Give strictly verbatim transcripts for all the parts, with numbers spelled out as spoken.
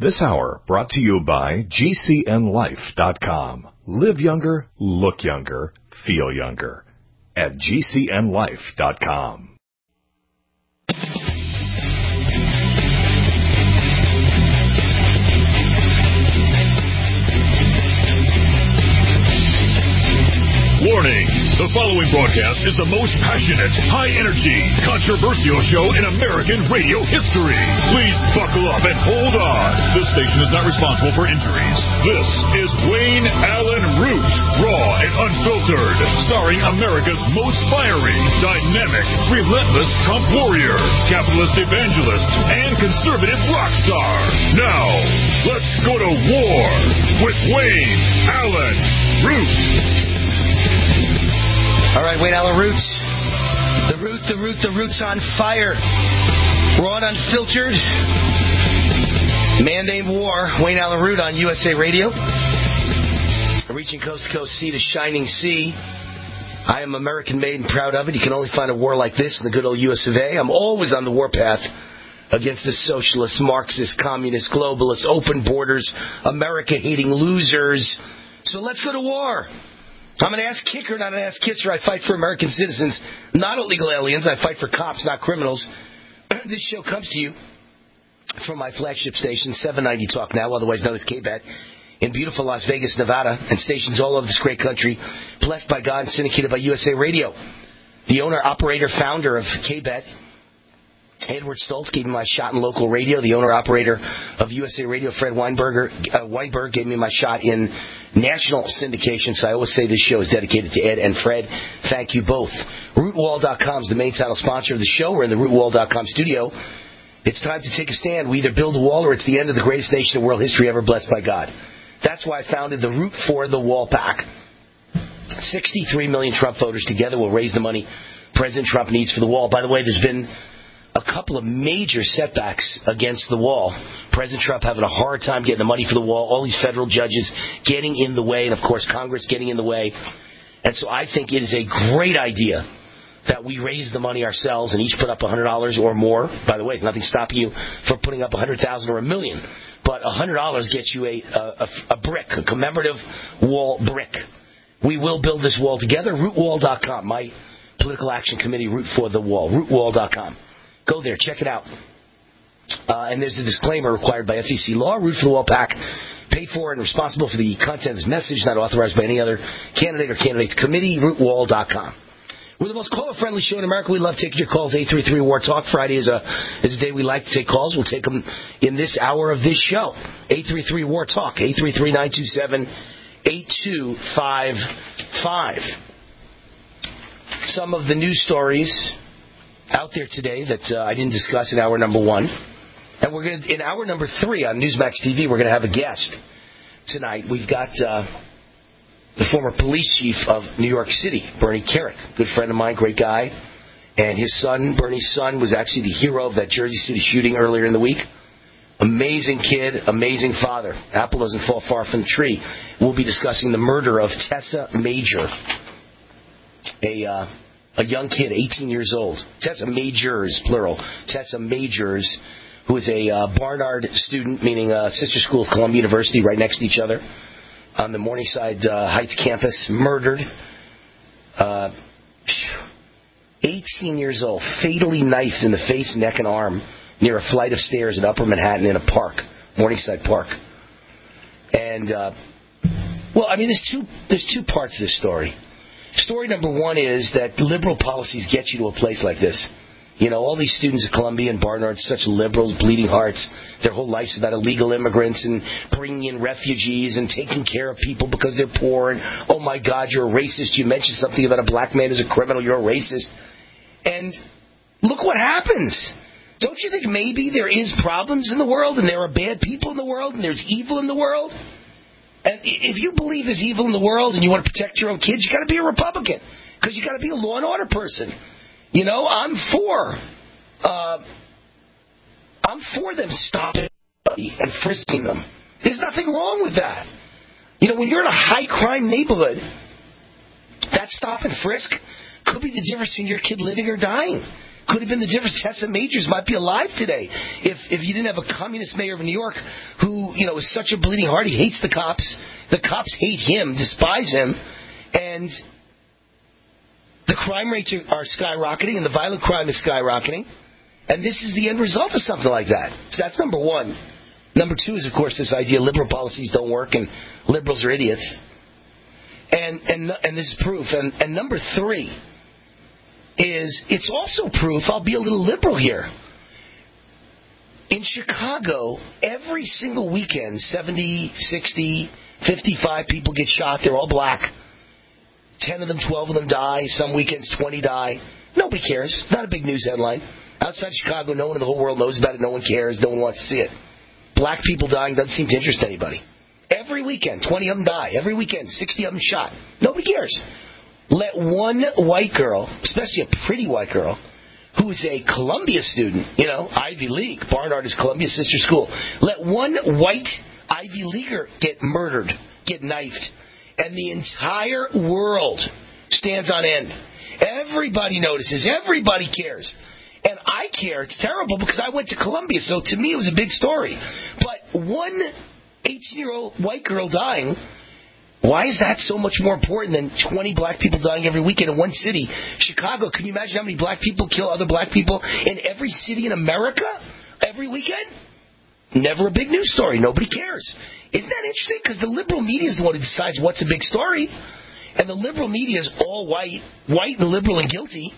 This hour brought to you by G C N life dot com. Live younger, look younger, feel younger at G C N life dot com. Warning! The following broadcast is the most passionate, high-energy, controversial show in American radio history. Please buckle up and hold on. This station is not responsible for injuries. This is Wayne Allen Root, raw and unfiltered, starring America's most fiery, dynamic, relentless Trump warrior, capitalist evangelist, and conservative rock star. Now, let's go to war with Wayne Allen Root. All right, Wayne Allen Root. The root, the root, the root's on fire. Raw and unfiltered. Man named War. Wayne Allen Root on U S A Radio. Reaching coast to coast, sea to shining sea. I am American made and proud of it. You can only find a war like this in the good old U S of A. I'm always on the warpath against the socialists, Marxists, communists, globalists, open borders, America-hating losers. So let's go to war. I'm an ass kicker, not an ass kisser. I fight for American citizens, not illegal aliens. I fight for cops, not criminals. This show comes to you from my flagship station, seven ninety Talk Now, otherwise known as K B E T, in beautiful Las Vegas, Nevada, and stations all over this great country, blessed by God and syndicated by U S A Radio. The owner, operator, founder of K B E T, Edward Stoltz, gave me my shot in local radio. The owner, operator of U S A Radio, Fred Weinberger, uh, Weinberg, gave me my shot in national syndication. So I always say this show is dedicated to Ed and Fred. Thank you both. root wall dot com is the main title sponsor of the show. We're in the root wall dot com studio. It's time to take a stand. We either build a wall or it's the end of the greatest nation in world history ever, blessed by God. That's why I founded the Root for the Wall PAC. sixty-three million Trump voters together will raise the money President Trump needs for the wall. By the way, there's been a couple of major setbacks against the wall. President Trump having a hard time getting the money for the wall, all these federal judges getting in the way, and, of course, Congress getting in the way. And so I think it is a great idea that we raise the money ourselves and each put up one hundred dollars or more. By the way, there's nothing stopping you from putting up one hundred thousand dollars or a million. But one hundred dollars gets you a, a, a brick, a commemorative wall brick. We will build this wall together. root wall dot com, my political action committee, Root for the Wall. root wall dot com. Go there, check it out. Uh, and there's a disclaimer required by F E C law. Root for the Wall PAC, paid for and responsible for the content of this message, not authorized by any other candidate or candidates committee. root wall dot com. We're the most caller-friendly show in America. We love taking your calls. eight three three war talk. Friday is a is a day we like to take calls. We'll take them in this hour of this show. eight three three war talk. eight three three, nine two seven, eight two five five. Some of the news stories out there today that uh, I didn't discuss in hour number one. And we're going to, in hour number three on Newsmax T V, we're going to have a guest tonight. We've got uh, the former police chief of New York City, Bernie Kerik, good friend of mine, great guy. And his son, Bernie's son, was actually the hero of that Jersey City shooting earlier in the week. Amazing kid, amazing father. Apple doesn't fall far from the tree. We'll be discussing the murder of Tessa Major, a... Uh, A young kid, eighteen years old. Tessa Majors, plural. Tessa Majors, who is a uh, Barnard student, meaning a sister school of Columbia University, right next to each other, on the Morningside uh, Heights campus, murdered. Uh, eighteen years old, fatally knifed in the face, neck, and arm near a flight of stairs in Upper Manhattan in a park, Morningside Park. And, uh, well, I mean, there's two, there's two parts to this story. Story number one is that liberal policies get you to a place like this. You know, all these students at Columbia and Barnard, such liberals, bleeding hearts. Their whole life's about illegal immigrants and bringing in refugees and taking care of people because they're poor. And, oh, my God, you're a racist. You mentioned something about a black man who's a criminal. You're a racist. And look what happens. Don't you think maybe there is problems in the world and there are bad people in the world and there's evil in the world? And if you believe there's evil in the world and you want to protect your own kids, you got to be a Republican because you got to be a law and order person. You know, I'm for, uh, I'm for them stopping and frisking them. There's nothing wrong with that. You know, when you're in a high crime neighborhood, that stop and frisk could be the difference between your kid living or dying. Could have been the difference. Tessa Majors might be alive today if if you didn't have a communist mayor of New York who who, you know, is such a bleeding heart. He hates the cops. The cops hate him, despise him. And the crime rates are, are skyrocketing, and the violent crime is skyrocketing. And this is the end result of something like that. So that's number one. Number two is, of course, this idea liberal policies don't work and liberals are idiots. And and and this is proof. And, and number three is it's also proof, I'll be a little liberal here. In Chicago, every single weekend, seventy, sixty, fifty-five people get shot. They're all black. ten of them, twelve of them die. Some weekends, twenty die. Nobody cares. It's not a big news headline. Outside Chicago, no one in the whole world knows about it. No one cares. No one wants to see it. Black people dying doesn't seem to interest anybody. Every weekend, twenty of them die. Every weekend, sixty of them shot. Nobody cares. Let one white girl, especially a pretty white girl, who is a Columbia student, you know, Ivy League. Barnard is Columbia's sister school. Let one white Ivy Leaguer get murdered, get knifed, and the entire world stands on end. Everybody notices. Everybody cares. And I care. It's terrible because I went to Columbia, so to me it was a big story. But one eighteen-year-old white girl dying, why is that so much more important than twenty black people dying every weekend in one city? Chicago, can you imagine how many black people kill other black people in every city in America every weekend? Never a big news story. Nobody cares. Isn't that interesting? Because the liberal media is the one who decides what's a big story. And the liberal media is all white, white and liberal and guilty.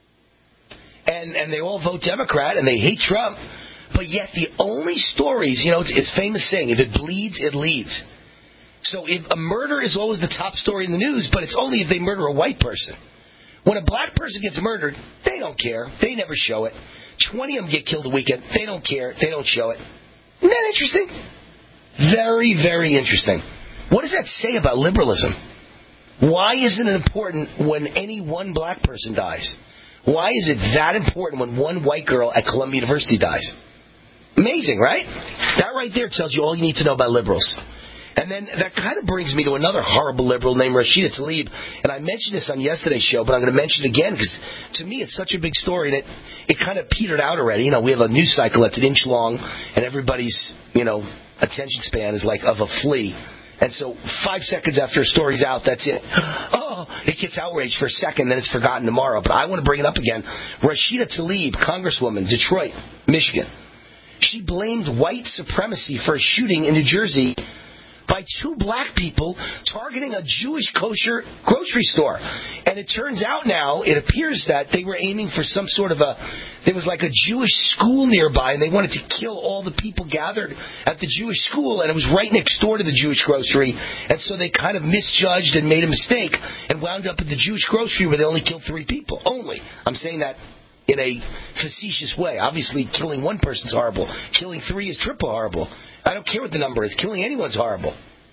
And and they all vote Democrat, and they hate Trump. But yet the only stories, you know, it's, it's famous saying, if it bleeds, it leads. So if a murder is always the top story in the news, but it's only if they murder a white person. When a black person gets murdered, they don't care. They never show it. twenty of them get killed a weekend. They don't care. They don't show it. Isn't that interesting? Very, very interesting. What does that say about liberalism? Why isn't it important when any one black person dies? Why is it that important when one white girl at Columbia University dies? Amazing, right? That right there tells you all you need to know about liberals. And then that kind of brings me to another horrible liberal named Rashida Tlaib. And I mentioned this on yesterday's show, but I'm going to mention it again because to me it's such a big story, and it, it kind of petered out already. You know, we have a news cycle that's an inch long, and everybody's, you know, attention span is like of a flea. And so five seconds after a story's out, that's it. Oh, it gets outraged for a second, then it's forgotten tomorrow. But I want to bring it up again. Rashida Tlaib, Congresswoman, Detroit, Michigan. She blamed white supremacy for a shooting in New Jersey by two black people targeting a Jewish kosher grocery store. And it turns out now, it appears that they were aiming for some sort of a, there was like a Jewish school nearby, and they wanted to kill all the people gathered at the Jewish school, and it was right next door to the Jewish grocery. And so they kind of misjudged and made a mistake and wound up at the Jewish grocery where they only killed three people. Only. I'm saying that in a facetious way. Obviously, killing one person's horrible. Killing three is triple horrible. I don't care what the number is. Killing anyone's horrible.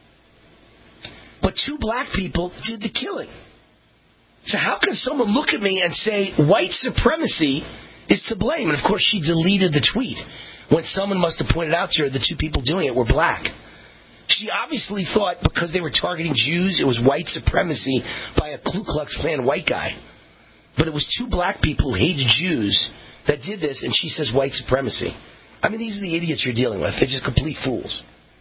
But two black people did the killing. So how can someone look at me and say white supremacy is to blame? And of course she deleted the tweet when someone must have pointed out to her the two people doing it were black. She obviously thought because they were targeting Jews it was white supremacy by a Ku Klux Klan white guy. But it was two black people who hated Jews that did this, and she says white supremacy. I mean, these are the idiots you're dealing with. They're just complete fools.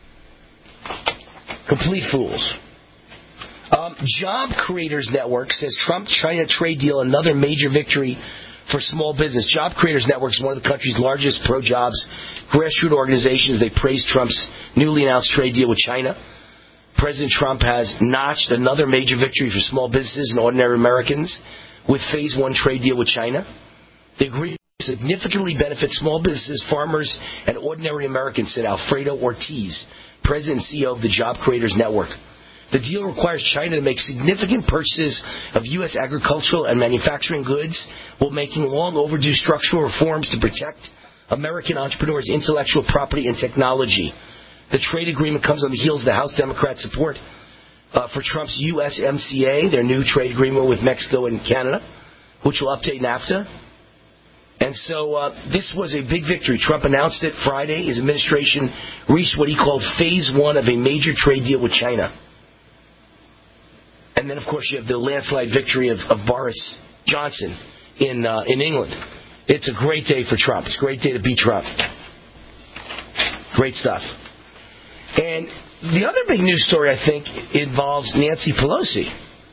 Complete fools. Um, Job Creators Network says Trump-China trade deal another major victory for small business. Job Creators Network is one of the country's largest pro-jobs grassroots organizations. They praised Trump's newly announced trade deal with China. President Trump has notched another major victory for small businesses and ordinary Americans with Phase One trade deal with China. The agreement significantly benefits small businesses, farmers, and ordinary Americans, said Alfredo Ortiz, President and C E O of the Job Creators Network. The deal requires China to make significant purchases of U S agricultural and manufacturing goods while making long overdue structural reforms to protect American entrepreneurs' intellectual property and technology. The trade agreement comes on the heels of the House Democrat support uh, for Trump's U S M C A, their new trade agreement with Mexico and Canada, which will update NAFTA. And so uh, this was a big victory. Trump announced it Friday. His administration reached what he called Phase One of a major trade deal with China. And then, of course, you have the landslide victory of, of Boris Johnson in uh, in England. It's a great day for Trump. It's a great day to beat Trump. Great stuff. And the other big news story, I think, involves Nancy Pelosi.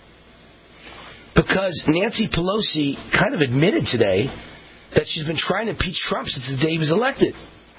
Because Nancy Pelosi kind of admitted today that she's been trying to impeach Trump since the day he was elected.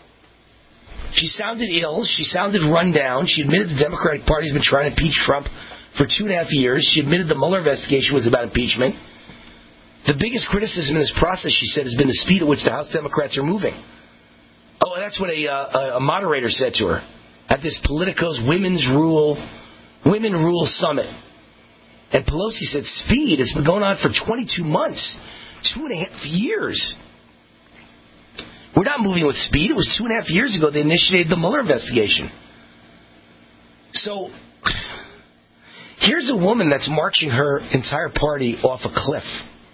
She sounded ill. She sounded run down. She admitted the Democratic Party has been trying to impeach Trump for two and a half years. She admitted the Mueller investigation was about impeachment. The biggest criticism in this process, she said, has been the speed at which the House Democrats are moving. Oh, and that's what a, uh, a moderator said to her at this Politico's Women's Rule, Women Rule Summit. And Pelosi said, speed has been going on for twenty-two months, two and a half years. We're not moving with speed. It was two and a half years ago they initiated the Mueller investigation. So, here's a woman that's marching her entire party off a cliff.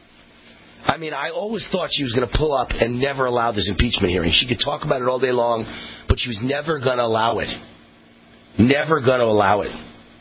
I mean, I always thought she was going to pull up and never allow this impeachment hearing. She could talk about it all day long, but she was never going to allow it. Never going to allow it.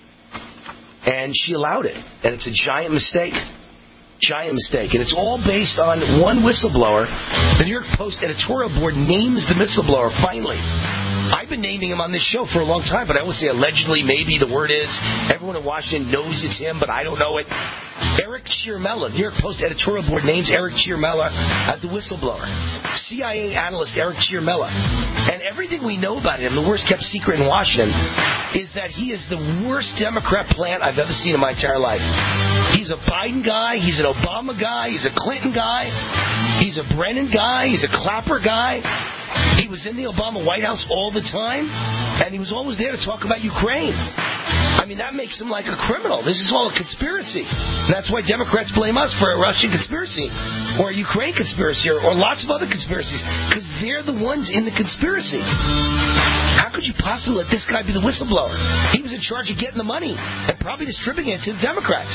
And she allowed it. And it's a giant mistake. Giant mistake. And it's all based on one whistleblower. The New York Post editorial board names the whistleblower, finally. I've been naming him on this show for a long time, but I always say allegedly, maybe the word is. Everyone in Washington knows it's him, but I don't know it. Eric Ciaramella, New York Post editorial board names Eric Ciaramella as the whistleblower. C I A analyst Eric Ciaramella. And everything we know about him, the worst kept secret in Washington, is that he is the worst Democrat plant I've ever seen in my entire life. He's a Biden guy, he's an Obama guy, he's a Clinton guy, he's a Brennan guy, he's a Clapper guy. He was in the Obama White House all the time, and he was always there to talk about Ukraine. I mean, that makes him like a criminal. This is all a conspiracy. And that's why Democrats blame us for a Russian conspiracy or a Ukraine conspiracy or, or lots of other conspiracies, because they're the ones in the conspiracy. How could you possibly let this guy be the whistleblower? He was in charge of getting the money and probably distributing it to the Democrats.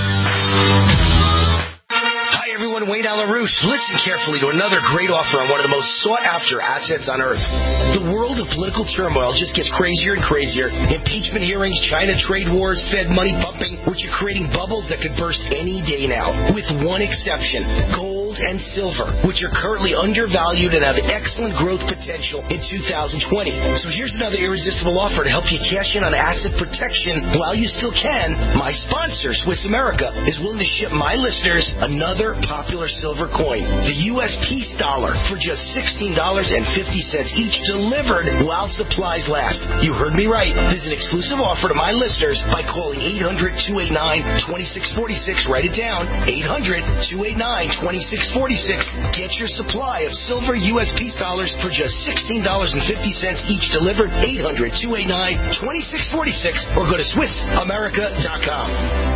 Hi, everyone. Wayne Allyn Root. Listen carefully to another great offer on one of the most sought-after assets on earth. The world of political turmoil just gets crazier and crazier. Impeachment hearings, China trade wars, Fed money pumping, which are creating bubbles that could burst any day now. With one exception, gold and silver, which are currently undervalued and have excellent growth potential in two thousand twenty. So here's another irresistible offer to help you cash in on asset protection while you still can. My sponsor, Swiss America, is willing to ship my listeners another popular silver coin, the U S Peace Dollar, for just sixteen dollars and fifty cents each, delivered while supplies last. You heard me right. This is an exclusive offer to my listeners by calling eight hundred, two eight nine, two six four six. Write it down, eight hundred, two eight nine, two six four six. Get your supply of silver U S Peace Dollars for just sixteen dollars and fifty cents each, delivered eight hundred, two eight nine, two six four six, or go to Swiss America dot com.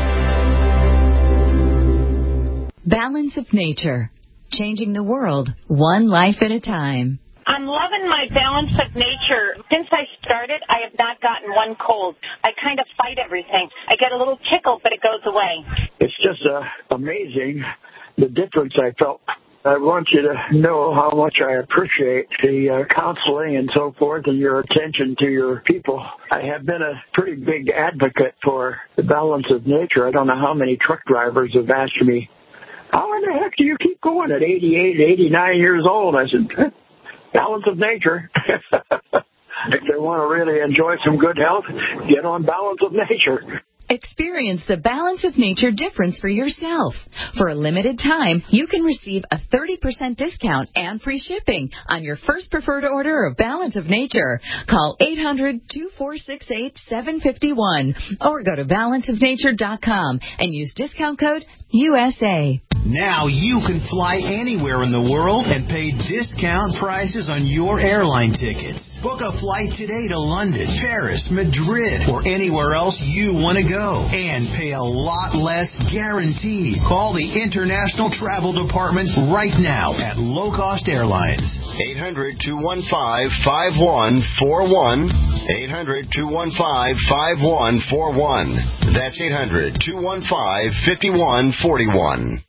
Balance of Nature, changing the world one life at a time. I'm loving my Balance of Nature. Since I started, I have not gotten one cold. I kind of fight everything. I get a little tickle, but it goes away. It's just uh, amazing the difference I felt. I want you to know how much I appreciate the uh, counseling and so forth and your attention to your people. I have been a pretty big advocate for the Balance of Nature. I don't know how many truck drivers have asked me, how in the heck do you keep going at eighty-eight, eighty-nine years old? I said, Balance of Nature. If they want to really enjoy some good health, get on Balance of Nature. Experience the Balance of Nature difference for yourself. For a limited time, you can receive a thirty percent discount and free shipping on your first preferred order of Balance of Nature. Call eight hundred, two four six eight, seven five one or go to balance of nature dot com and use discount code U S A. Now you can fly anywhere in the world and pay discount prices on your airline tickets. Book a flight today to London, Paris, Madrid, or anywhere else you want to go. And pay a lot less guaranteed. Call the International Travel Department right now at Low Cost Airlines. eight hundred, two one five, five one four one. eight hundred, two one five, five one four one. That's eight hundred, two one five, five one four one. Hi,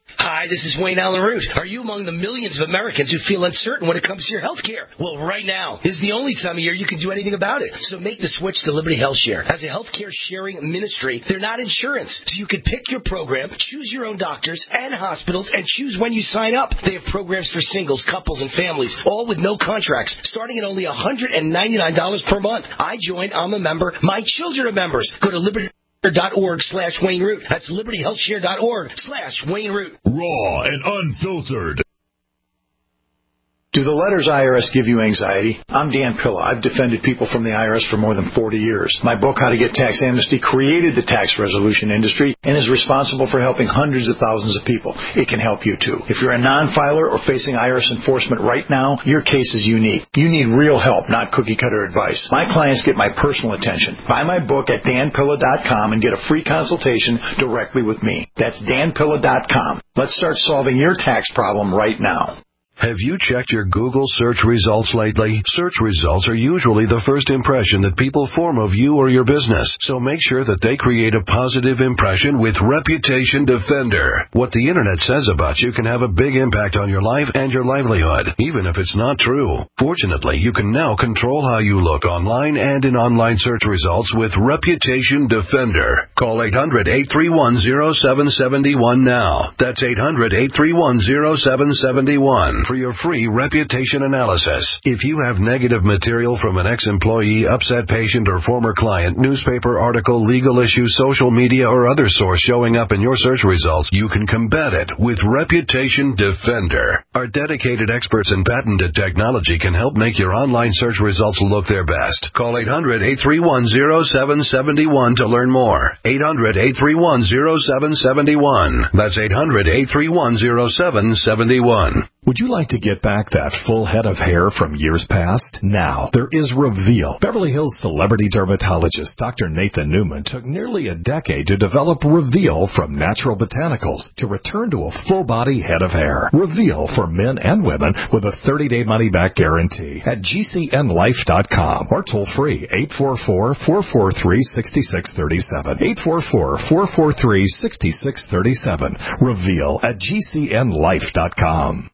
Hi, this is Wayne Allen Root. Are you among the millions of Americans who feel uncertain when it comes to your health care? Well, right now is the only time of year you can do anything about it. So make the switch to Liberty Health Share. As a healthcare sharing ministry, they're not insurance. So you could pick your program, choose your own doctors and hospitals, and choose when you sign up. They have programs for singles, couples, and families, all with no contracts, starting at only one hundred ninety-nine dollars per month. I joined. I'm a member. My children are members. Go to Liberty dot org slash Wayne Root. That's liberty health share dot org slash Wayne Root. Raw and unfiltered. Do the letters I R S give you anxiety? I'm Dan Pilla. I've defended people from the I R S for more than forty years. My book, How to Get Tax Amnesty, created the tax resolution industry and is responsible for helping hundreds of thousands of people. It can help you, too. If you're a non-filer or facing I R S enforcement right now, your case is unique. You need real help, not cookie-cutter advice. My clients get my personal attention. Buy my book at dan pilla dot com and get a free consultation directly with me. That's dan pilla dot com. Let's start solving your tax problem right now. Have you checked your Google search results lately? Search results are usually the first impression that people form of you or your business, so make sure that they create a positive impression with Reputation Defender. What the Internet says about you can have a big impact on your life and your livelihood, even if it's not true. Fortunately, you can now control how you look online and in online search results with Reputation Defender. Call eight hundred, eight three one, zero seven seven one now. That's eight hundred, eight three one, zero seven seven one. For your free reputation analysis. If you have negative material from an ex-employee, upset patient, or former client, newspaper article, legal issue, social media, or other source showing up in your search results, you can combat it with Reputation Defender. Our dedicated experts in patented technology can help make your online search results look their best. Call eight hundred, eight three one, zero seven seven one to learn more. eight hundred, eight three one, zero seven seven one. That's eight hundred, eight three one, zero seven seven one. Would you like to get back that full head of hair from years past? Now, there is Reveal. Beverly Hills celebrity dermatologist Doctor Nathan Newman took nearly a decade to develop Reveal from natural botanicals to return to a full-body head of hair. Reveal for men and women with a thirty-day money-back guarantee at G C N life dot com or toll-free eight four four, four four three, six six three seven. eight four four, four four three, six six three seven. Reveal at G C N life dot com.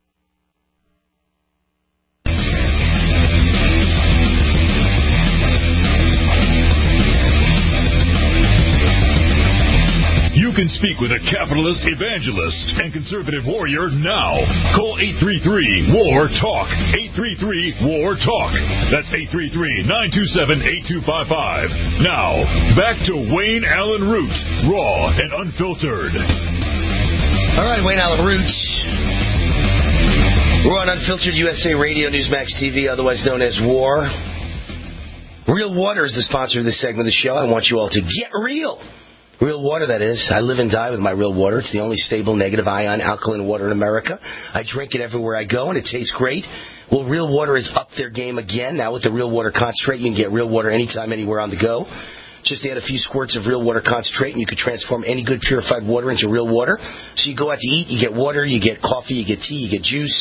You can speak with a capitalist, evangelist, and conservative warrior now. Call eight three three, W A R, TALK. eight three three, W A R, TALK. That's eight three three, nine two seven, eight two five five. Now, back to Wayne Allen Root, raw and unfiltered. All right, Wayne Allen Root. We're on Unfiltered U S A Radio, Newsmax T V, otherwise known as WAR. Real Water is the sponsor of this segment of the show. I want you all to get real. Real water, that is. I live and die with my Real Water. It's the only stable negative ion alkaline water in America. I drink it everywhere I go, and it tastes great. Well, Real Water is up their game again. Now with the Real Water Concentrate, you can get Real Water anytime, anywhere on the go. Just add a few squirts of Real Water Concentrate, and you can transform any good purified water into real water. So you go out to eat, you get water, you get coffee, you get tea, you get juice,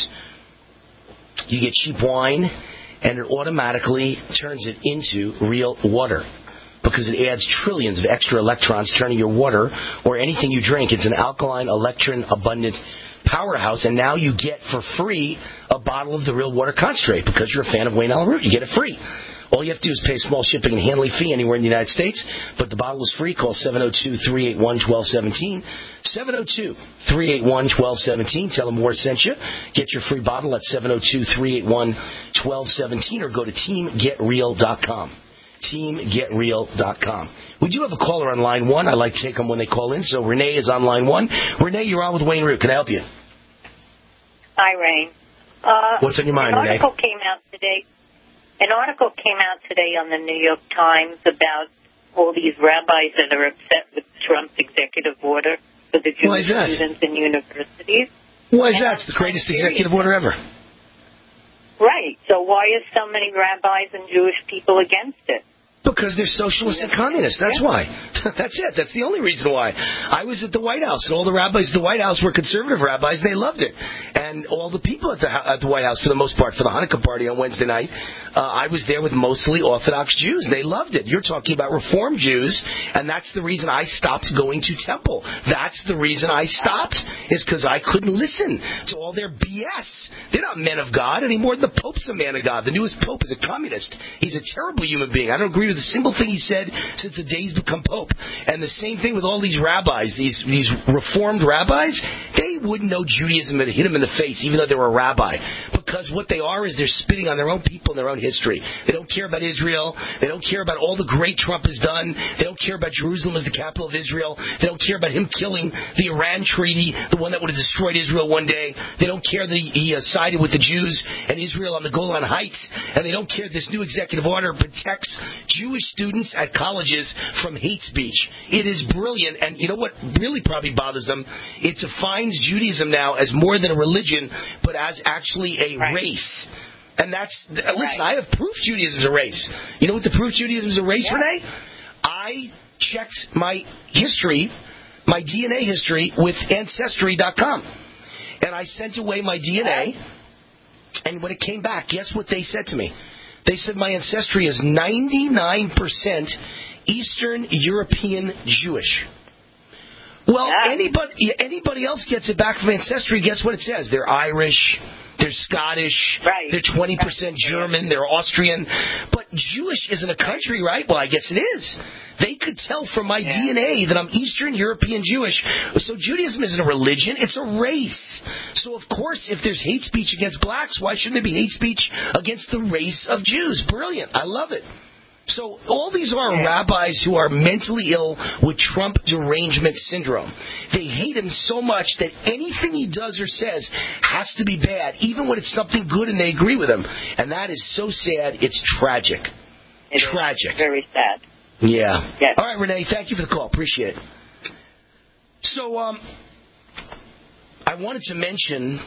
you get cheap wine, and it automatically turns it into real water, because it adds trillions of extra electrons, turning your water or anything you drink into an alkaline, electron-abundant powerhouse. And now you get for free a bottle of the Real Water Concentrate because you're a fan of Wayne Allen Root. You get it free. All you have to do is pay a small shipping and handling fee anywhere in the United States, but the bottle is free. Call seven oh two, three eight one, one two one seven. seven oh two, three eight one, one two one seven. Tell them War sent you. Get your free bottle at seven oh two, three eight one, one two one seven or go to team get real dot com. team get real dot com. We do have a caller on line one. I like to take them when they call in. So Renee is on line one. Renee, you're on with Wayne Root. Can I help you? Hi, Wayne. Uh, What's on your mind, an Renee? An article came out today. An article came out today on the New York Times about all these rabbis that are upset with Trump's executive order for the Jewish students in universities. Why is that? It's the greatest executive order ever. Right. So why are so many rabbis and Jewish people against it? Because they're socialists and communists. That's why. That's it. That's the only reason why. I was at the White House, and all the rabbis at the White House were conservative rabbis. They loved it. And all the people at the, at the White House, for the most part, for the Hanukkah party on Wednesday night, uh, I was there with mostly Orthodox Jews. They loved it. You're talking about Reform Jews, and that's the reason I stopped going to temple. That's the reason I stopped, is because I couldn't listen to all their B S. They're not men of God any more than the Pope's a man of God. The newest Pope is a communist. He's a terrible human being. I don't agree with a single thing he said since the day he's become Pope. And the same thing with all these rabbis, these these reformed rabbis. They wouldn't know Judaism and hit them in the face, even though they were a rabbi. Because what they are is they're spitting on their own people and their own history. They don't care about Israel. They don't care about all the great Trump has done. They don't care about Jerusalem as the capital of Israel. They don't care about him killing the Iran treaty, the one that would have destroyed Israel one day. They don't care that he, he uh, sided with the Jews and Israel on the Golan Heights. And they don't care this new executive order protects Jewish students at colleges from hate speech. It is brilliant. And you know what really probably bothers them? It defines Judaism now as more than a religion, but as actually a right. race. And that's, listen, right. I have proof Judaism is a race. You know what the proof Judaism is a race, yeah. Renee? I checked my history, my D N A history with Ancestry dot com. And I sent away my D N A, and when it came back, guess what they said to me? They said my ancestry is ninety-nine percent Eastern European Jewish. Well, yeah. anybody anybody else gets it back from Ancestry, guess what it says? They're Irish, they're Scottish, right. they're twenty percent German, they're Austrian. But Jewish isn't a country, right? Well, I guess it is. They could tell from my yeah. D N A that I'm Eastern European Jewish. So Judaism isn't a religion, it's a race. So, of course, if there's hate speech against blacks, why shouldn't there be hate speech against the race of Jews? Brilliant. I love it. So all these are yeah. rabbis who are mentally ill with Trump derangement syndrome. They hate him so much that anything he does or says has to be bad, even when it's something good and they agree with him. And that is so sad, it's tragic. It tragic. Is very sad. Yeah. Yes. All right, Renee, thank you for the call. Appreciate it. So um, I wanted to mention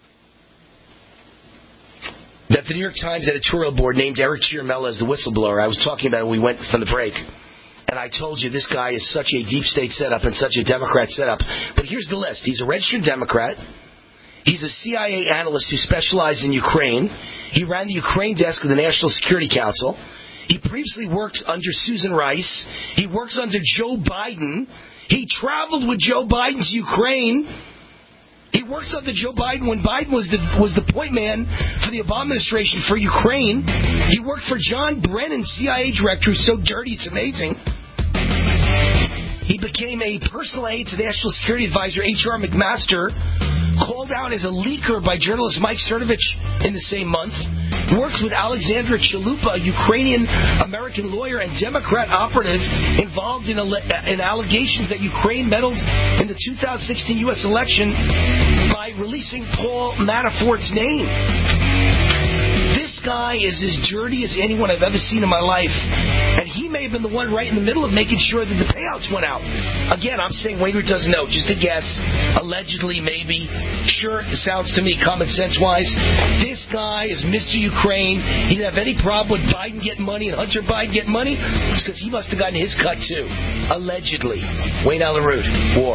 that the New York Times editorial board named Eric Ciaramella as the whistleblower. I was talking about it when we went from the break. And I told you this guy is such a deep state setup and such a Democrat setup. But here's the list. He's a registered Democrat. He's a C I A analyst who specialized in Ukraine. He ran the Ukraine desk of the National Security Council. He previously worked under Susan Rice. He works under Joe Biden. He traveled with Joe Biden to Ukraine. He worked under Joe Biden when Biden was the was the point man for the Obama administration for Ukraine. He worked for John Brennan, C I A director, who's so dirty it's amazing. He became a personal aide to National Security Advisor H R McMaster, called out as a leaker by journalist Mike Cernovich in the same month. Worked with Alexandra Chalupa, a Ukrainian-American lawyer and Democrat operative involved in, ele- in allegations that Ukraine meddled in the two thousand sixteen U S election by releasing Paul Manafort's name. This guy is as dirty as anyone I've ever seen in my life. And he may have been the one right in the middle of making sure that the payouts went out. Again, I'm saying Wainwright doesn't know. Just a guess. Allegedly, maybe. Sure, it sounds to me common sense-wise. This guy is Mister Ukraine. He didn't have any problem with Biden getting money and Hunter Biden getting money. It's because he must have gotten his cut, too. Allegedly. Wayne Allen Root. War.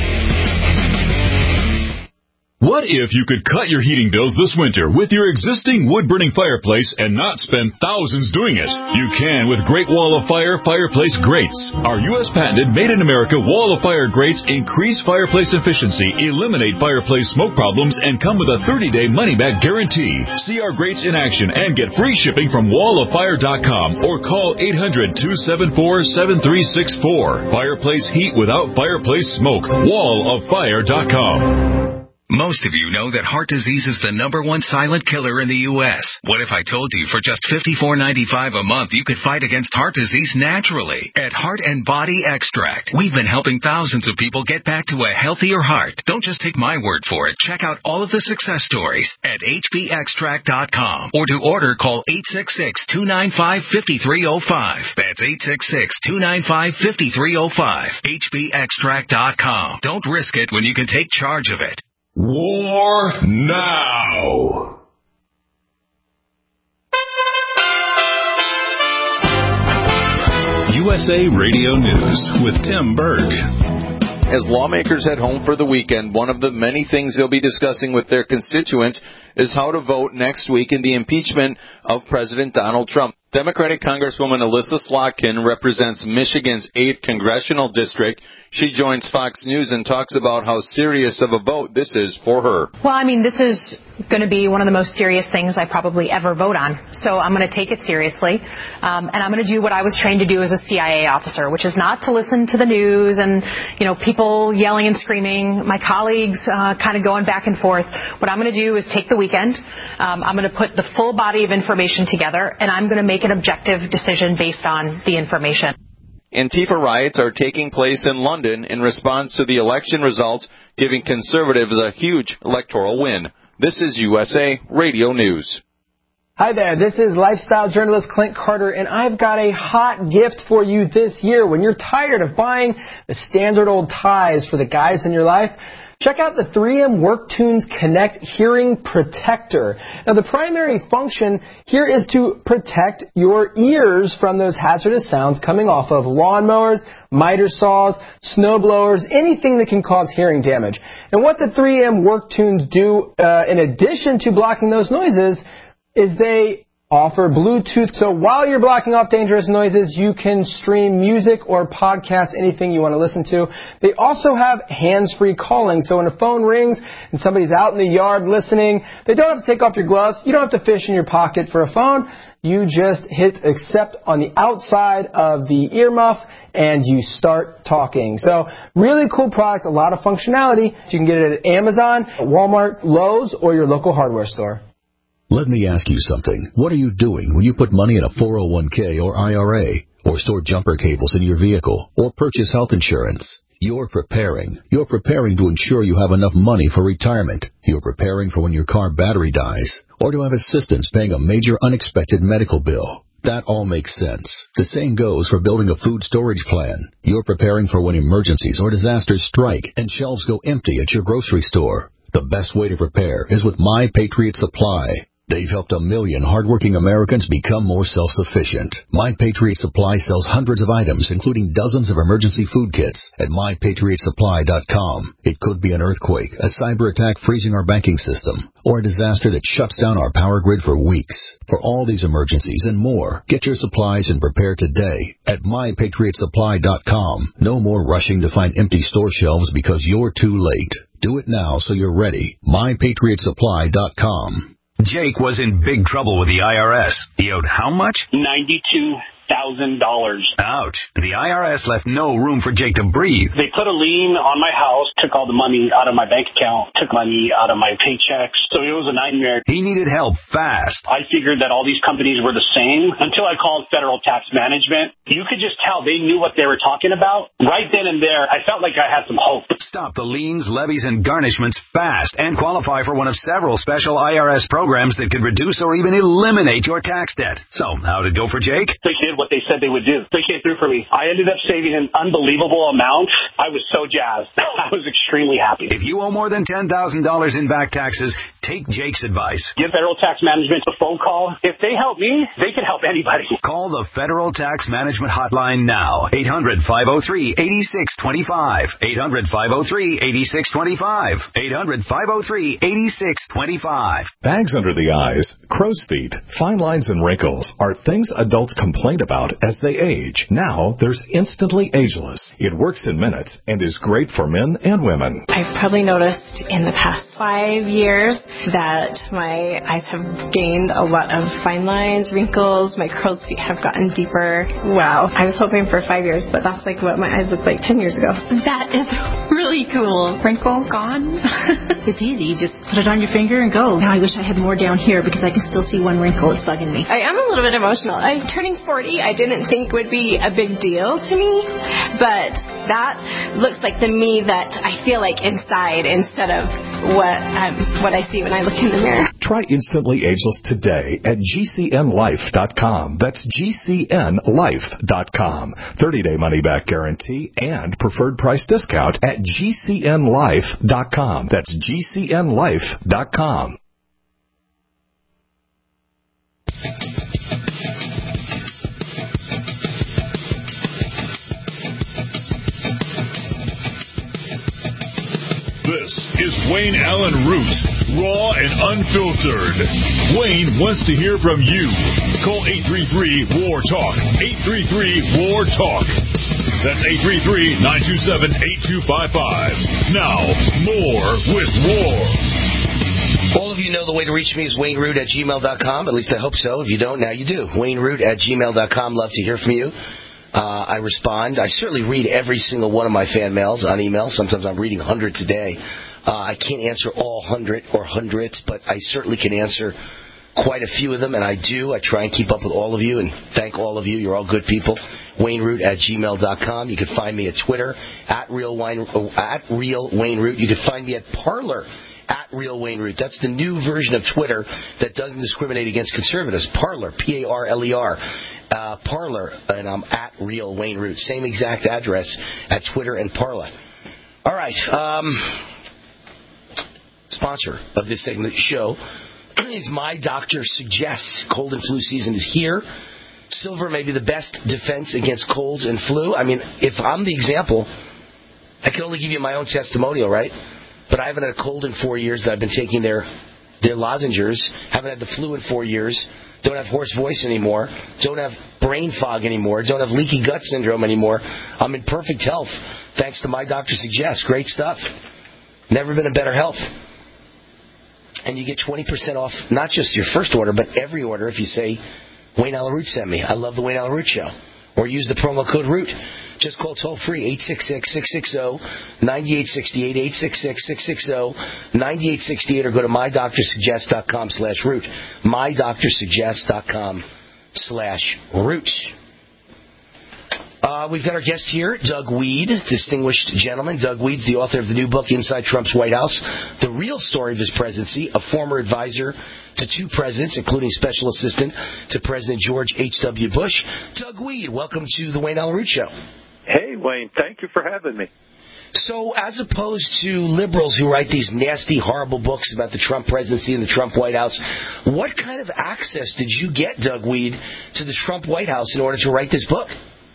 What if you could cut your heating bills this winter with your existing wood-burning fireplace and not spend thousands doing it? You can with Great Wall of Fire Fireplace Grates. Our U S patented made-in-America Wall of Fire grates increase fireplace efficiency, eliminate fireplace smoke problems, and come with a thirty-day money-back guarantee. See our grates in action and get free shipping from wall of fire dot com or call eight hundred, two seven four, seven three six four. Fireplace heat without fireplace smoke. wall of fire dot com. Most of you know that heart disease is the number one silent killer in the U S What if I told you for just fifty-four ninety-five a month you could fight against heart disease naturally? At Heart and Body Extract, we've been helping thousands of people get back to a healthier heart. Don't just take my word for it. Check out all of the success stories at H B extract dot com. Or to order, call eight six six, two nine five, five three zero five. That's eight six six, two nine five, five three zero five. H B extract dot com. Don't risk it when you can take charge of it. War now. U S A Radio News with Tim Berg. As lawmakers head home for the weekend, one of the many things they'll be discussing with their constituents is how to vote next week in the impeachment of President Donald Trump. Democratic Congresswoman Elissa Slotkin represents Michigan's eighth Congressional District. She joins Fox News and talks about how serious of a vote this is for her. Well, I mean, this is going to be one of the most serious things I probably ever vote on. So I'm going to take it seriously. Um, and I'm going to do what I was trained to do as a C I A officer, which is not to listen to the news and, you know, people yelling and screaming, my colleagues uh, kind of going back and forth. What I'm going to do is take the weekend. Um, I'm going to put the full body of information together, and I'm going to make an objective decision based on the information. Antifa riots are taking place in London in response to the election results, giving conservatives a huge electoral win. This is U S A Radio News. Hi there, this is lifestyle journalist Clint Carter, and I've got a hot gift for you this year. When you're tired of buying the standard old ties for the guys in your life, check out the three M WorkTunes Connect Hearing Protector. Now, the primary function here is to protect your ears from those hazardous sounds coming off of lawnmowers, miter saws, snow blowers, anything that can cause hearing damage. And what the three M WorkTunes do, uh, in addition to blocking those noises, is they offer Bluetooth, so while you're blocking off dangerous noises, you can stream music or podcast, anything you want to listen to. They also have hands-free calling, so when a phone rings and somebody's out in the yard listening, they don't have to take off your gloves. You don't have to fish in your pocket for a phone. You just hit accept on the outside of the earmuff, and you start talking. So really cool product, a lot of functionality. You can get it at Amazon, Walmart, Lowe's, or your local hardware store. Let me ask you something. What are you doing when you put money in a four oh one k or I R A, or store jumper cables in your vehicle, or purchase health insurance? You're preparing. You're preparing to ensure you have enough money for retirement. You're preparing for when your car battery dies, or to have assistance paying a major unexpected medical bill. That all makes sense. The same goes for building a food storage plan. You're preparing for when emergencies or disasters strike and shelves go empty at your grocery store. The best way to prepare is with My Patriot Supply. They've helped a million hardworking Americans become more self-sufficient. My Patriot Supply sells hundreds of items, including dozens of emergency food kits, at my patriot supply dot com. It could be an earthquake, a cyber attack freezing our banking system, or a disaster that shuts down our power grid for weeks. For all these emergencies and more, get your supplies and prepare today at my patriot supply dot com. No more rushing to find empty store shelves because you're too late. Do it now so you're ready. my patriot supply dot com. Jake was in big trouble with the I R S. He owed how much? ninety-two thousand dollars. Ouch. The I R S left no room for Jake to breathe. They put a lien on my house, took all the money out of my bank account, took money out of my paychecks. So it was a nightmare. He needed help fast. I figured that all these companies were the same until I called Federal Tax Management. You could just tell they knew what they were talking about. Right then and there, I felt like I had some hope. Stop the liens, levies, and garnishments fast and qualify for one of several special I R S programs that could reduce or even eliminate your tax debt. So, how'd it go for Jake? They did what they said they would do. They came through for me. I ended up saving an unbelievable amount. I was so jazzed. I was extremely happy. If you owe more than ten thousand dollars in back taxes, take Jake's advice. Give Federal Tax Management a phone call. If they help me, they can help anybody. Call the Federal Tax Management Hotline now. eight hundred, five oh three, eight six two five. eight hundred, five oh three, eight six two five. eight hundred, five oh three, eight six two five. Bags under the eyes, crow's feet, fine lines, and wrinkles are things adults complain about as they age. Now, there's Instantly Ageless. It works in minutes and is great for men and women. I've probably noticed in the past five years that my eyes have gained a lot of fine lines, wrinkles, my crow's feet have gotten deeper. Wow. I was hoping for five years, but that's like what my eyes looked like ten years ago. That is really cool. Wrinkle gone? It's easy. You just put it on your finger and go. Now I wish I had more down here because I can still see one wrinkle. It's bugging me. I am a little bit emotional. I'm turning forty. I didn't think would be a big deal to me, but that looks like the me that I feel like inside instead of what um, what I see when I look in the mirror. Try Instantly Ageless today at G C N life dot com. That's G C N life dot com. thirty-day money-back guarantee and preferred price discount at G C N life dot com. That's G C N life dot com. Wayne Allyn Root, raw and unfiltered. Wayne wants to hear from you. Call eight three three, W A R, TALK. eight three three, W A R, TALK. That's eight three three, nine two seven, eight two five five. Now, more with War. All of you know the way to reach me is wayne root at gmail dot com. At least I hope so. If you don't, now you do. wayne root at gmail dot com. Love to hear from you. Uh, I respond. I certainly read every single one of my fan mails on email. Sometimes I'm reading hundreds a day. Uh, I can't answer all hundred or hundreds, but I certainly can answer quite a few of them, and I do. I try and keep up with all of you and thank all of you. You're all good people. wayne root at gmail dot com. You can find me at Twitter, at Real Wayne, at Real Wayne Root. You can find me at Parler, at Real Wayne Root. That's the new version of Twitter that doesn't discriminate against conservatives. Parler, P A R L E R. Uh, Parler, and I'm at Real Wayne Root. Same exact address at Twitter and Parler. All right. Um, sponsor of this segment of the show is My Doctor Suggests. Cold and flu season is here. Silver may be the best defense against colds and flu. I mean, if I'm the example, I can only give you my own testimonial, right? But I haven't had a cold in four years that I've been taking their their lozenges. Haven't had the flu in four years. Don't have hoarse voice anymore. Don't have brain fog anymore. Don't have leaky gut syndrome anymore. I'm in perfect health thanks to My Doctor Suggests. Great stuff. Never been in better health. And you get twenty percent off not just your first order, but every order if you say, Wayne Allyn Root sent me. I love the Wayne Allyn Root Show. Or use the promo code ROOT. Just call toll-free, eight six six, six six zero, nine eight six eight, eight six six, six six zero, nine eight six eight, or go to my doctor suggest dot com slash root. my doctor suggest dot com slash root. Uh, we've got our guest here, Doug Wead, distinguished gentleman. Doug Wead's the author of the new book, Inside Trump's White House, The Real Story of His Presidency, a former advisor to two presidents, including special assistant to President George H W. Bush. Doug Wead, welcome to the Wayne Allyn Root Show. Hey, Wayne, thank you for having me. So as opposed to liberals who write these nasty, horrible books about the Trump presidency and the Trump White House, what kind of access did you get, Doug Wead, to the Trump White House in order to write this book?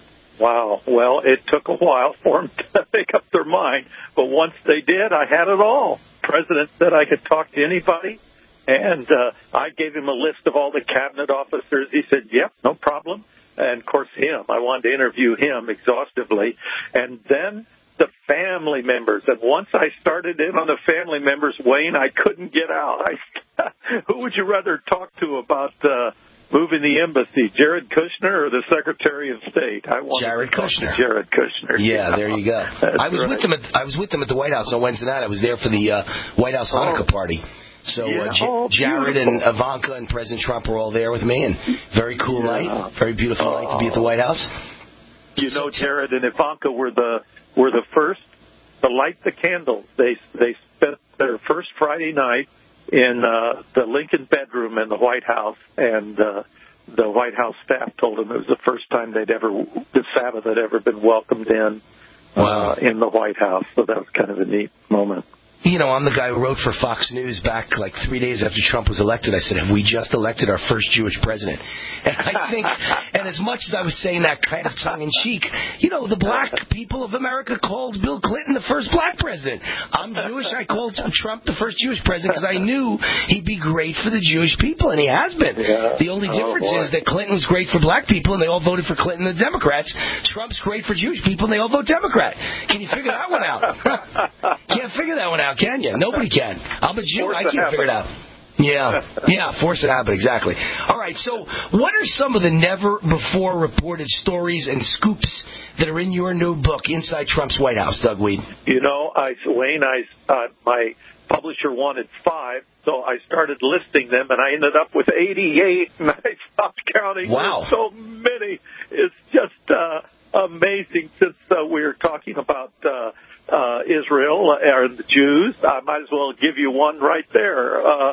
Wow. Well, it took a while for them to make up their mind, but once they did, I had it all. The president said I could talk to anybody, and uh, I gave him a list of all the cabinet officers. He said, yep, no problem. And, of course, him. I wanted to interview him exhaustively. And then the family members. And once I started in on the family members, Wayne, I couldn't get out. I, who would you rather talk to about uh, moving the embassy, Jared Kushner or the Secretary of State? I wanted Jared to talk Kushner. to Jared Kushner. Yeah, there you go. I was right. with them. At, I was with them at the White House on Wednesday night. I was there for the uh, White House Hanukkah oh. party. So yeah. uh, J- oh, Jared and Ivanka and President Trump were all there with me, and very cool yeah. night, very beautiful oh. night to be at the White House. You know, Jared and Ivanka were the were the first to light the candles. They they spent their first Friday night in uh, the Lincoln bedroom in the White House, and uh, the White House staff told them it was the first time they'd ever, the Sabbath had ever been welcomed in wow. uh, in the White House. So that was kind of a neat moment. You know, I'm the guy who wrote for Fox News back like three days after Trump was elected. I said, have we just elected our first Jewish president? And I think, and as much as I was saying that kind of tongue-in-cheek, you know, the black people of America called Bill Clinton the first black president. I'm Jewish. I called Trump the first Jewish president because I knew he'd be great for the Jewish people, and he has been. Yeah. The only Oh, difference boy. is that Clinton was great for black people, and they all voted for Clinton and the Democrats. Trump's great for Jewish people, and they all vote Democrat. Can you figure that one out? Can't figure that one out. Can you? Nobody can. I'm a Jew. Force I can't habit. figure it out. Yeah, yeah, force it habit, exactly. All right, so what are some of the never-before reported stories and scoops that are in your new book, Inside Trump's White House, Doug Wead? You know, I, Wayne, I, uh, my publisher wanted five, so I started listing them, and I ended up with eighty-eight, and I stopped counting. Wow. There's so many. It's just uh, amazing since uh, we were talking about uh, uh, Israel or the Jews. I might as well give you one right there. Uh,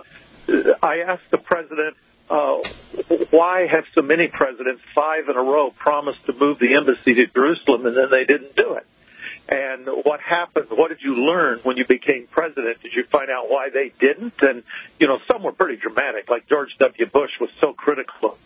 I asked the president, uh, why have so many presidents, five in a row, promised to move the embassy to Jerusalem, and then they didn't do it? And what happened? What did you learn when you became president? Did you find out why they didn't? And, you know, some were pretty dramatic, like George W. Bush was so critical.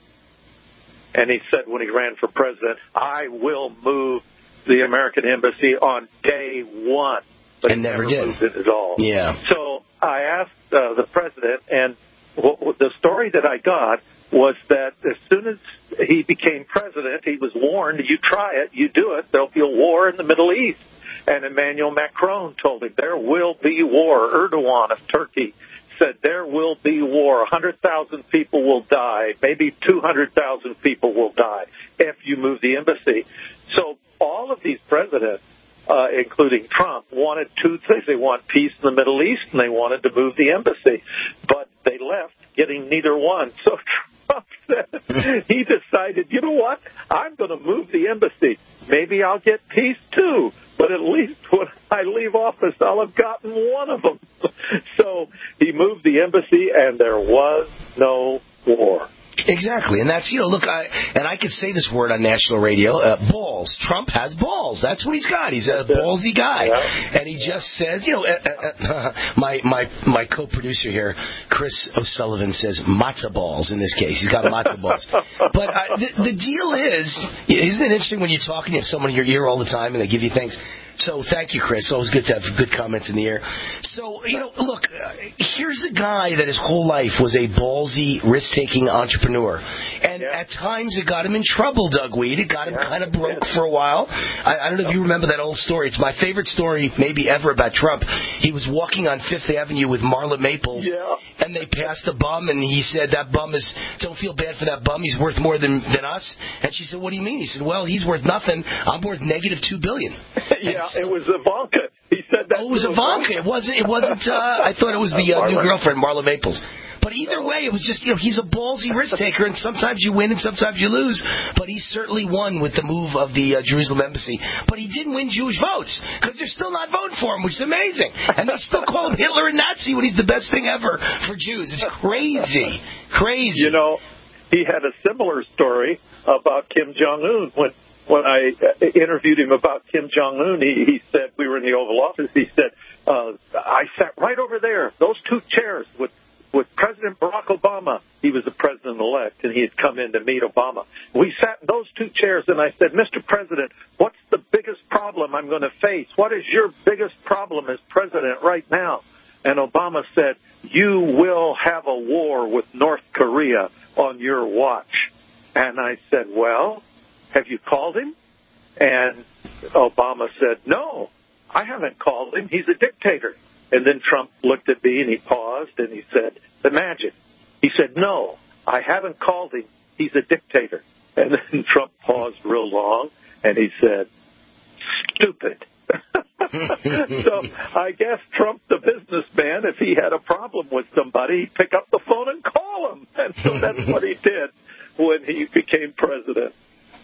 And he said when he ran for president, I will move the American embassy on day one. But and he never never did. moved it at all. Yeah. So I asked uh, the president, and w- the story that I got was that as soon as he became president, he was warned, you try it, you do it, there'll be a war in the Middle East. And Emmanuel Macron told him, there will be war. Erdogan of Turkey said, there will be war. one hundred thousand people will die. Maybe two hundred thousand people will die if you move the embassy. So all of these presidents, uh, including Trump, wanted two things. They want peace in the Middle East, and they wanted to move the embassy. But they left getting neither one. So Trump said, he decided, you know what, I'm going to move the embassy. Maybe I'll get peace, too. But at least when I leave office, I'll have gotten one of them. So he moved the embassy, and there was no war. Exactly, and that's, you know, look, I and I could say this word on national radio, uh, balls. Trump has balls. That's what he's got. He's a ballsy guy, yeah. And he just says, you know, uh, uh, my my my co-producer here, Chris O'Sullivan, says matzo balls in this case. He's got matzo balls. But uh, the, the deal is, isn't it interesting when you're talking, you have someone in your ear all the time and they give you things. So thank you, Chris. Always good to have good comments in the air. So, you know, look, uh, here's a guy that his whole life was a ballsy, risk-taking entrepreneur. And yeah. at times it got him in trouble, Doug Weed. It got him yeah. kind of broke yeah. for a while. I, I don't know if you remember that old story. It's my favorite story maybe ever about Trump. He was walking on Fifth Avenue with Marla Maples, yeah. and they passed a bum, and he said, that bum is, don't feel bad for that bum. He's worth more than, than us. And she said, what do you mean? He said, well, he's worth nothing. I'm worth negative two billion dollars. Yeah, so, it was Ivanka. He said that. Oh, it was Ivanka. It wasn't. It wasn't. Uh, I thought it was the uh, new girlfriend, Marla Maples. But either way, it was just, you know, he's a ballsy risk taker, and sometimes you win and sometimes you lose. But he certainly won with the move of the uh, Jerusalem embassy. But he didn't win Jewish votes because they're still not voting for him, which is amazing. And they still call him Hitler and Nazi when he's the best thing ever for Jews. It's crazy, crazy. You know, he had a similar story about Kim Jong-un when. When I interviewed him about Kim Jong-un, he, he said, we were in the Oval Office, he said, uh, I sat right over there, those two chairs with, with President Barack Obama. He was the president-elect, and he had come in to meet Obama. We sat in those two chairs, and I said, Mister President, what's the biggest problem I'm going to face? What is your biggest problem as president right now? And Obama said, you will have a war with North Korea on your watch. And I said, well, have you called him? And Obama said, no, I haven't called him. He's a dictator. And then Trump looked at me and he paused and he said, imagine. He said, no, I haven't called him. He's a dictator. And then Trump paused real long and he said, stupid. So I guess Trump, the businessman, if he had a problem with somebody, he'd pick up the phone and call him. And so that's what he did when he became president.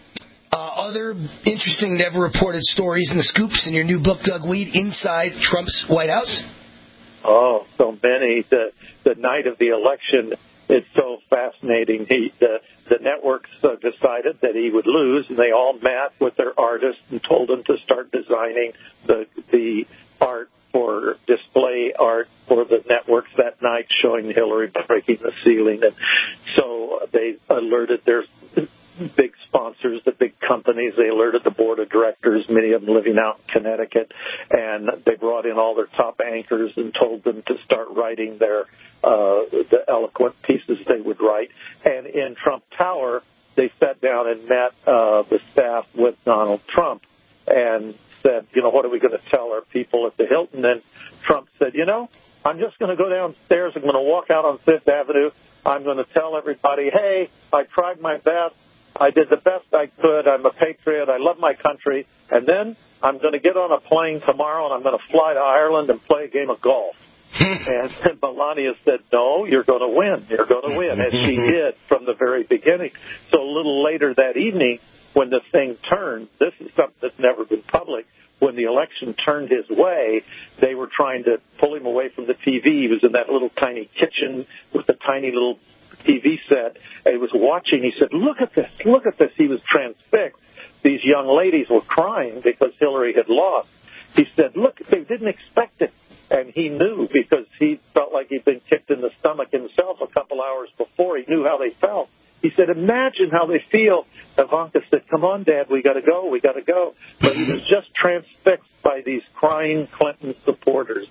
Uh, other interesting, never reported stories and the scoops in your new book, Doug Weed, Inside Trump's White House? Oh, so many. The the night of the election, it's so fascinating. He the the networks uh, decided that he would lose, and they all met with their artists and told them to start designing the the art for display art for the networks that night, showing Hillary breaking the ceiling. And so they alerted their big sponsors, the big companies. They alerted the board of directors, many of them living out in Connecticut, and they brought in all their top anchors and told them to start writing their uh, the eloquent pieces they would write. And in Trump Tower, they sat down and met uh, the staff with Donald Trump and said, you know, what are we going to tell our people at the Hilton? And Trump said, you know, I'm just going to go downstairs. I'm going to walk out on Fifth Avenue. I'm going to tell everybody, hey, I tried my best. I did the best I could. I'm a patriot. I love my country. And then I'm going to get on a plane tomorrow, and I'm going to fly to Ireland and play a game of golf. And Melania said, no, you're going to win. You're going to win. And she did from the very beginning. So a little later that evening, when the thing turned, this is something that's never been public, when the election turned his way, they were trying to pull him away from the T V. He was in that little tiny kitchen with a tiny little T V set. He was watching. He said, look at this, look at this. He was transfixed. These young ladies were crying because Hillary had lost. He said, look, they didn't expect it. And he knew because he felt like he'd been kicked in the stomach himself a couple hours before. He knew how they felt. He said, imagine how they feel. Ivanka said, come on, Dad, we got to go, we got to go. But he was just transfixed by these crying Clinton supporters.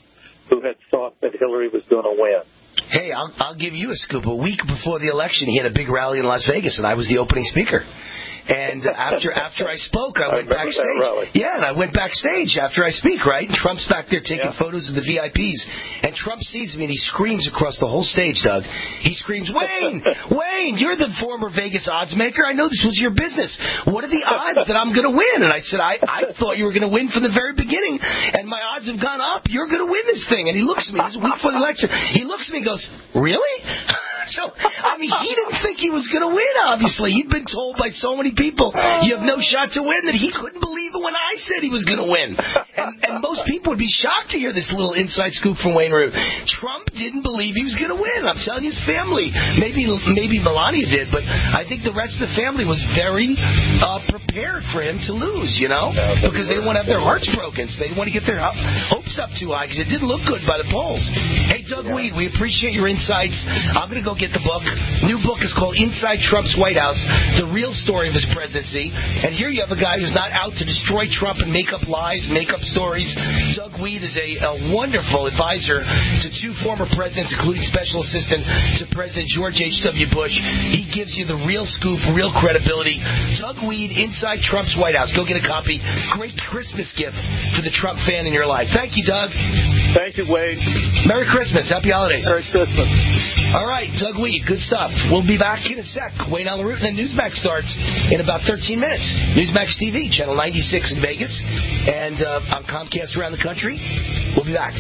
who had thought that Hillary was going to win. Hey, I'll, I'll give you a scoop. A week before the election, he had a big rally in Las Vegas, and I was the opening speaker. And after after I spoke, I went I backstage. Yeah, and I went backstage after I speak, right? And Trump's back there taking yeah. photos of the V I Ps. And Trump sees me, and he screams across the whole stage, Doug. He screams, Wayne, Wayne, you're the former Vegas odds maker. I know this was your business. What are the odds that I'm going to win? And I said, I, I thought you were going to win from the very beginning, and my odds have gone up. You're going to win this thing. And he looks at me. This is a week before the election. He looks at me and goes, really? So, I mean, he didn't think he was going to win, obviously. He'd been told by so many people, you have no shot to win, that he couldn't believe it when I said he was going to win. And, and most people would be shocked to hear this little inside scoop from Wayne Root. Trump didn't believe he was going to win. I'm telling you, his family. Maybe maybe Melania did, but I think the rest of the family was very uh, prepared for him to lose, you know, because they didn't want to have their hearts broken. So they didn't want to get their hopes up too high because it didn't look good by the polls. Hey, Doug Weed, we appreciate your insights. I'm going to go get the book. New book is called Inside Trump's White House, the real story of his presidency. And here you have a guy who's not out to destroy Trump and make up lies, make up stories. Doug Weed is a, a wonderful advisor to two former presidents, including special assistant to President George H W. Bush. He gives you the real scoop, real credibility. Doug Weed, Inside Trump's White House. Go get a copy. Great Christmas gift for the Trump fan in your life. Thank you, Doug. Thank you, Wade. Merry Christmas. Happy holidays. Merry Christmas. All right, Doug Weed, good stuff. We'll be back in a sec. Wayne Allen Root, and then Newsmax starts in about thirteen minutes. Newsmax T V, channel ninety-six in Vegas, and uh, on Comcast around the country. We'll be back.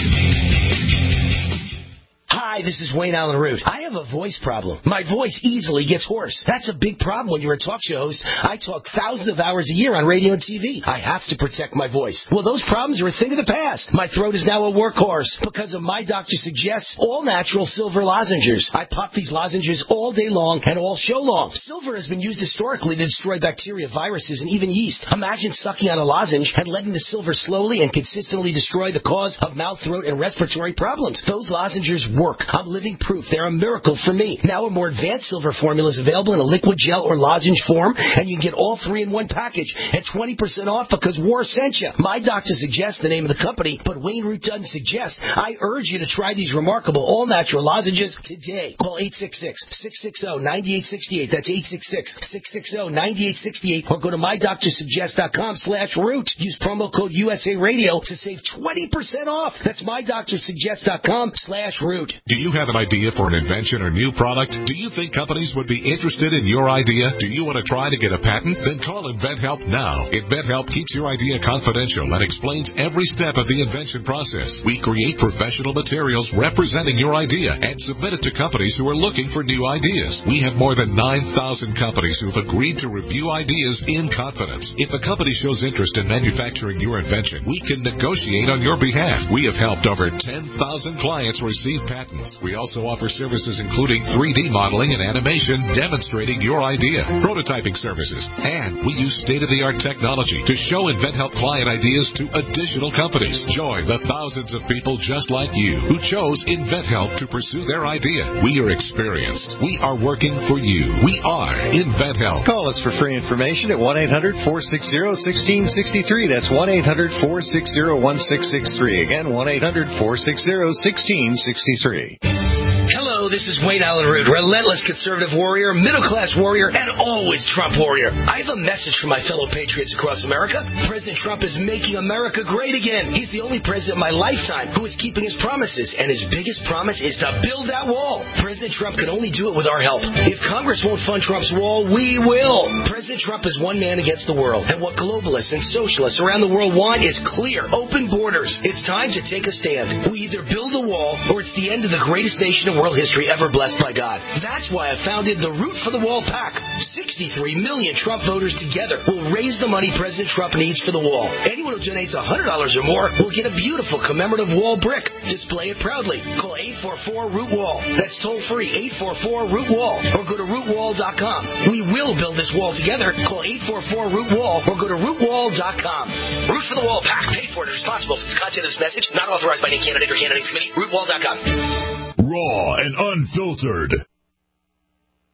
Hi, this is Wayne Allen Root. I have a voice problem. My voice easily gets hoarse. That's a big problem when you're a talk show host. I talk thousands of hours a year on radio and T V. I have to protect my voice. Well, those problems are a thing of the past. My throat is now a workhorse because of My Doctor Suggests all-natural silver lozenges. I pop these lozenges all day long and all show long. Silver has been used historically to destroy bacteria, viruses, and even yeast. Imagine sucking on a lozenge and letting the silver slowly and consistently destroy the cause of mouth, throat, and respiratory problems. Those lozenges work. I'm living proof. They're a miracle for me. Now a more advanced silver formula is available in a liquid gel or lozenge form, and you can get all three in one package at twenty percent off because war sent you. My Doctor Suggests the name of the company, but Wayne Root doesn't suggest. I urge you to try these remarkable all-natural lozenges today. Call eight six six, six six zero, nine eight six eight. That's eight six six, six six zero, nine eight six eight. Or go to my doctor suggest dot com slash root. Use promo code U S A Radio to save twenty percent off. That's my doctor suggest dot com slash root. Do you have an idea for an invention or new product? Do you think companies would be interested in your idea? Do you want to try to get a patent? Then call InventHelp now. InventHelp keeps your idea confidential and explains every step of the invention process. We create professional materials representing your idea and submit it to companies who are looking for new ideas. We have more than nine thousand companies who have agreed to review ideas in confidence. If a company shows interest in manufacturing your invention, we can negotiate on your behalf. We have helped over ten thousand clients receive patents. We also offer services including three D modeling and animation demonstrating your idea, prototyping services, and we use state-of-the-art technology to show InventHelp client ideas to additional companies. Join the thousands of people just like you who chose InventHelp to pursue their idea. We are experienced. We are working for you. We are InventHelp. Call us for free information at one eight hundred, four six zero, one six six three. That's one eight hundred, four six zero, one six six three. Again, one eight hundred, four six zero, one six six three. Hello, this is Wayne Allen Root, relentless conservative warrior, middle-class warrior, and always Trump warrior. I have a message for my fellow patriots across America. President Trump is making America great again. He's the only president in my lifetime who is keeping his promises, and his biggest promise is to build that wall. President Trump can only do it with our help. If Congress won't fund Trump's wall, we will. President Trump is one man against the world, and what globalists and socialists around the world want is clear, open borders. It's time to take a stand. We either build a wall, or it's the end of the greatest nation in world history ever blessed by God. That's why I founded the Root for the Wall PAC. sixty-three million Trump voters together will raise the money President Trump needs for the wall. Anyone who donates one hundred dollars or more will get a beautiful commemorative wall brick. Display it proudly. Call eight four four root wall. That's toll free, eight four four root wall. Or go to root wall dot com. We will build this wall together. Call eight four four root wall or go to root wall dot com. Root for the Wall PAC. Paid for and is responsible for the content of this message. Not authorized by any candidate or candidates committee. root wall dot com. Raw and unfiltered.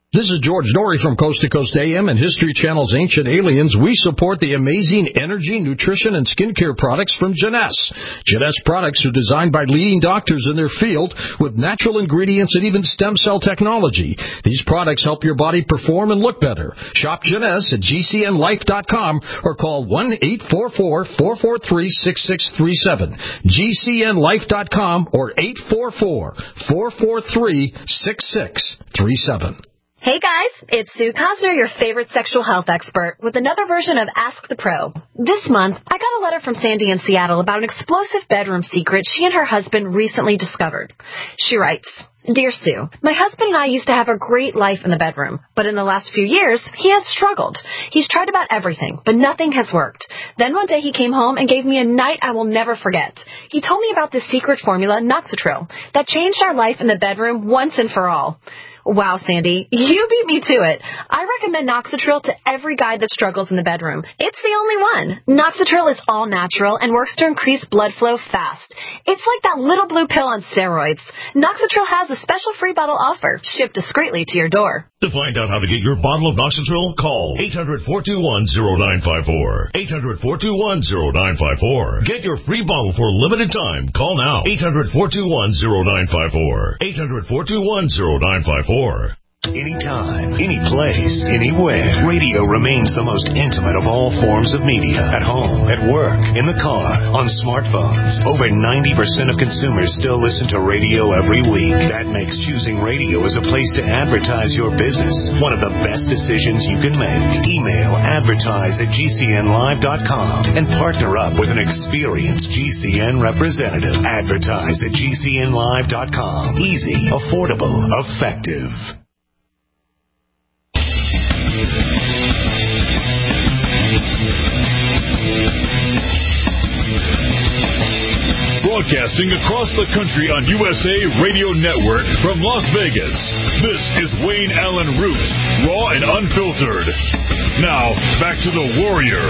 This is George Norrie from Coast to Coast A M and History Channel's Ancient Aliens. We support the amazing energy, nutrition, and skincare products from Jeunesse. Jeunesse products are designed by leading doctors in their field with natural ingredients and even stem cell technology. These products help your body perform and look better. Shop Jeunesse at G C N life dot com or call one eight four four, four four three, six six three seven. G C N life dot com or eight four four, four four three, six six three seven. Hey guys, it's Sue Cosner, your favorite sexual health expert, with another version of Ask the Pro. This month, I got a letter from Sandy in Seattle about an explosive bedroom secret she and her husband recently discovered. She writes, Dear Sue, my husband and I used to have a great life in the bedroom, but in the last few years, he has struggled. He's tried about everything, but nothing has worked. Then one day he came home and gave me a night I will never forget. He told me about this secret formula, Noxitril, that changed our life in the bedroom once and for all. Wow, Sandy, you beat me to it. I recommend Noxitril to every guy that struggles in the bedroom. It's the only one. Noxitril is all natural and works to increase blood flow fast. It's like that little blue pill on steroids. Noxitril has a special free bottle offer, shipped discreetly to your door. To find out how to get your bottle of Noxitril, call eight hundred, four two one, zero nine five four. eight hundred, four two one, zero nine five four. Get your free bottle for a limited time. Call now. eight hundred, four two one, zero nine five four. eight hundred, four two one, zero nine five four. Anytime, any place, anywhere. Radio remains the most intimate of all forms of media. At home, at work, in the car, on smartphones. Over ninety percent of consumers still listen to radio every week. That makes choosing radio as a place to advertise your business one of the best decisions you can make. Email advertise at G C N live dot com and partner up with an experienced G C N representative. Advertise at G C N live dot com. Easy, affordable, effective. Broadcasting across the country on U S A Radio Network from Las Vegas, this is Wayne Allen Root, raw and unfiltered. Now, back to the Warrior.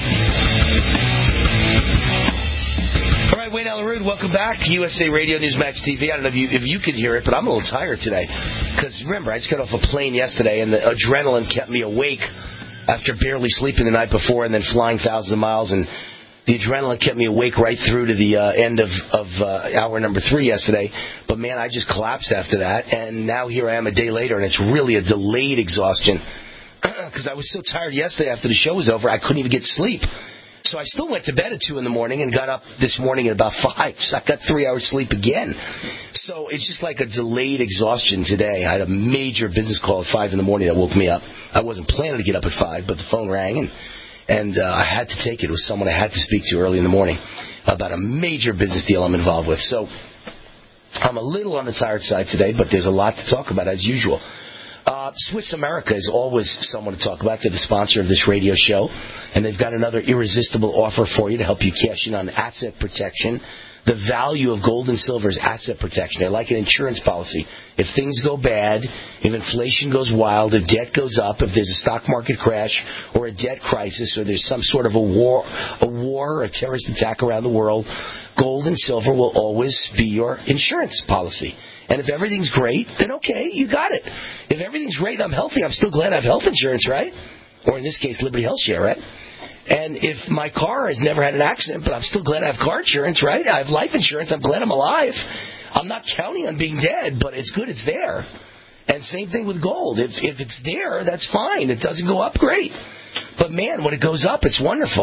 All right, Wayne Allen Root, welcome back. U S A Radio Newsmax T V. I don't know if you, if you could hear it, but I'm a little tired today. Because remember, I just got off a plane yesterday, and the adrenaline kept me awake after barely sleeping the night before and then flying thousands of miles, and the adrenaline kept me awake right through to the uh, end of, of uh, hour number three yesterday. But, man, I just collapsed after that. And now here I am a day later, and it's really a delayed exhaustion. Because I was so tired yesterday after the show was over, I couldn't even get to sleep. So I still went to bed at two in the morning and got up this morning at about five. So I got three hours sleep again. So it's just like a delayed exhaustion today. I had a major business call at five in the morning that woke me up. I wasn't planning to get up at five, but the phone rang, and And uh, I had to take it. It was someone I had to speak to early in the morning about a major business deal I'm involved with. So I'm a little on the tired side today, but there's a lot to talk about as usual. Uh, Swiss America is always someone to talk about. They're the sponsor of this radio show, and they've got another irresistible offer for you to help you cash in on asset protection. The value of gold and silver is asset protection. They're like an insurance policy. If things go bad, if inflation goes wild, if debt goes up, if there's a stock market crash or a debt crisis or there's some sort of a war, a war or a terrorist attack around the world, gold and silver will always be your insurance policy. And if everything's great, then okay, you got it. If everything's great and I'm healthy, I'm still glad I have health insurance, right? Or in this case, Liberty Health Share, right? And if my car has never had an accident, but I'm still glad I have car insurance, right? I have life insurance. I'm glad I'm alive. I'm not counting on being dead, but it's good it's there. And same thing with gold. If, if it's there, that's fine. It doesn't go up, great. But, man, when it goes up, it's wonderful.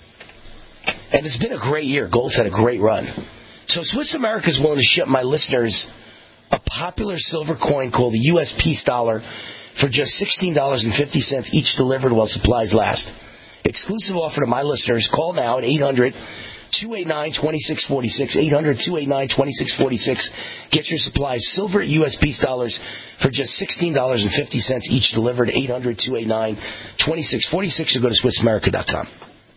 And it's been a great year. Gold's had a great run. So Swiss America is willing to ship my listeners a popular silver coin called the U S Peace Dollar for just sixteen dollars and fifty cents each delivered while supplies last. Exclusive offer to my listeners. Call now at eight hundred, two eight nine, two six four six, eight hundred, two eight nine, two six four six. Get your supplies. Silver U S Peace dollars for just sixteen dollars and fifty cents each delivered. eight hundred, two eight nine, two six four six or go to Swiss America dot com.